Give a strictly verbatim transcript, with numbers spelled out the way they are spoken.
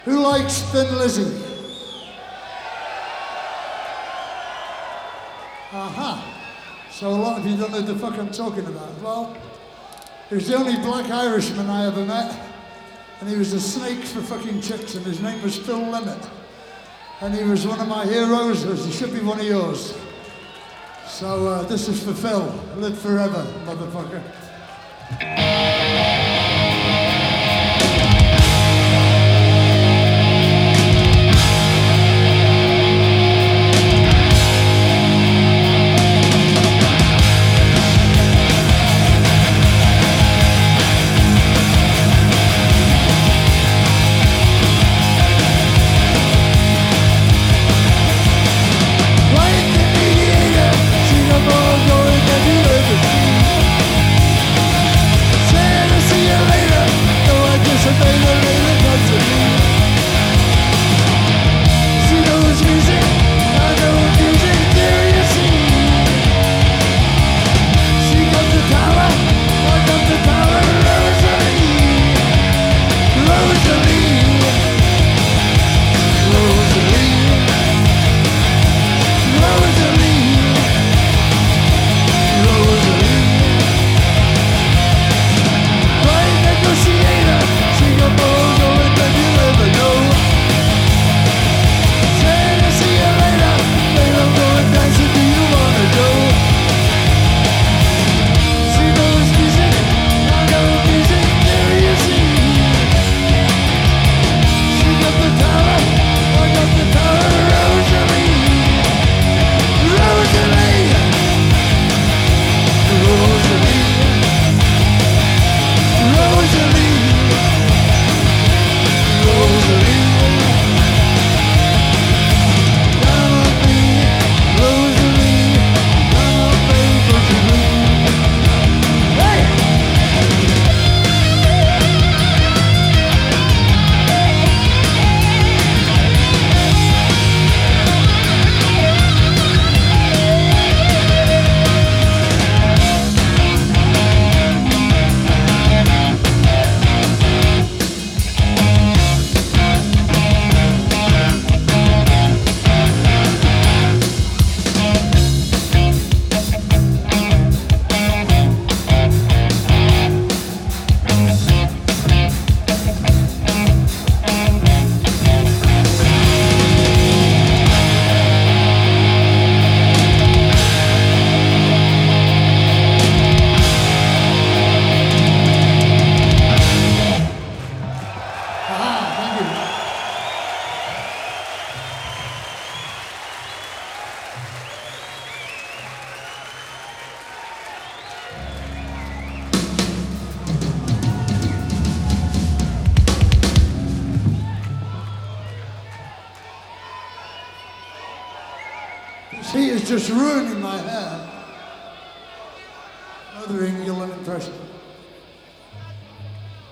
Who likes Thin Lizzy? Aha. So a lot of you don't know what the fuck I'm talking about. Well, he was the only black Irishman I ever met, and he was a snake for fucking chicks, and his name was Phil Lynott. And he was one of my heroes, as he should be one of yours. So uh, this is for Phil. Live forever, motherfucker. He is just ruining my hair. Another England impression.